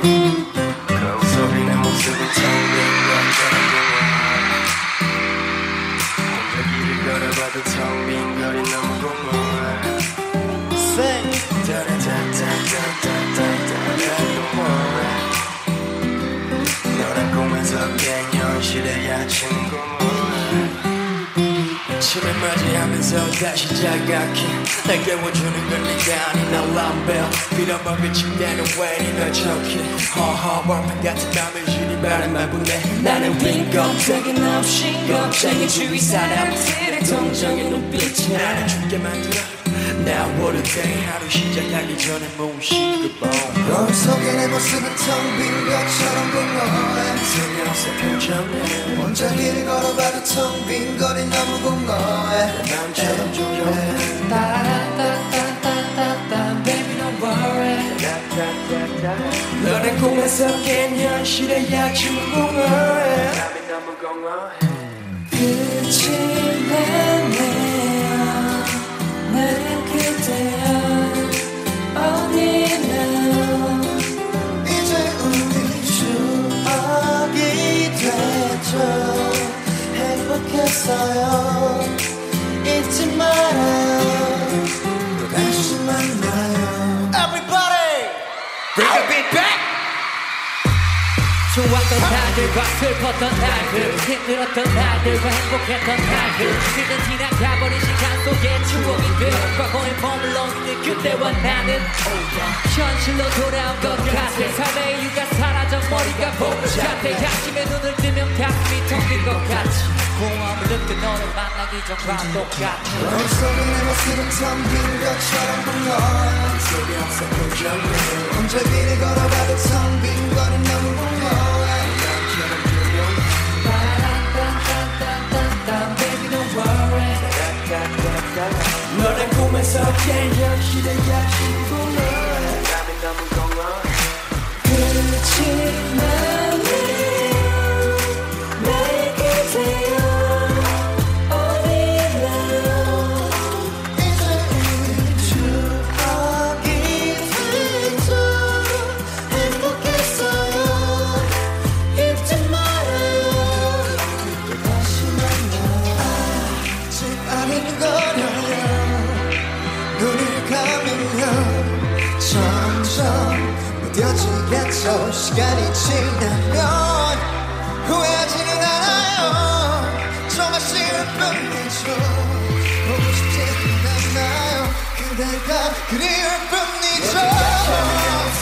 거울 속에 내 모습은 텅 빈 것처럼 혼자 길을 걸어봐도 텅 빈 거리 너무 공허해 Sing 너란 꿈에서 깬 현실의 아침은 공허해 아침을 맞이하면서 다시 자각해 날 깨워주는 건 네가 아닌 나 람벨 빌어먹은 침대는 왜 널 척해 허허 벌판 같은 밤을 쉬니 바람만 부네 나는 빈 걱정이 없이 걱정이 주위 사람들의 동정의 눈빛이 나를 죽게 만들어 Now what a day 하루 시작하기 전에 무의식 거울 속에 내 모습은 텅 빈 것처럼 공허해 세상에서 표정에 혼자 길을 걸어봐도 텅 빈 거리 너무 공허해 마음처럼 조용해 Baby don't worry 너는 꿈에서 깬 현실의 약침은 공허해 밤이 너무 공허해 끝이 나네요 내 그대여 어디 now 이제 우리 추억이 됐죠 행복했어요 잊지 말아요 또 다시 만나요 Everybody bring the beat back 좋았던 날들과 슬펐던 날들 힘들었던 날들과 행복했던 날들 이젠 지나가버린 시간 속에 추억이 돼 과거에 머물러 있는 그때와 나는 현실로 돌아온 것 같아 삶의 이유가 사라져 머리가 복잡해 아침에 눈을 뜨면 가슴이 텅 빈 것 같지 공허함을 느껴 너를 만나기 전과 똑같아 거울 속에 내 모습은 텅 빈 것처럼 공허해 속에 없어 표정에 혼자 길을 걸어봐도 텅 빈 거리 너무 공허해 마음처럼 조용해 Baby don't worry 너는 꿈에서 깬 현실의 약침은 공허해 밤이 너무 공허해 끝이 나네요 내 그대여 어디 now 이제 우리 추억이 됐죠 행복했어요 잊지 말아요 또 다시 만나요 아직 아른거려요 눈을 감으면 점점 무뎌지겠죠 시간이 지나면 후회하지는 않아요 정말 싫을 뿐이죠 보고 싶지는 않아요 그대가 그리울 뿐이죠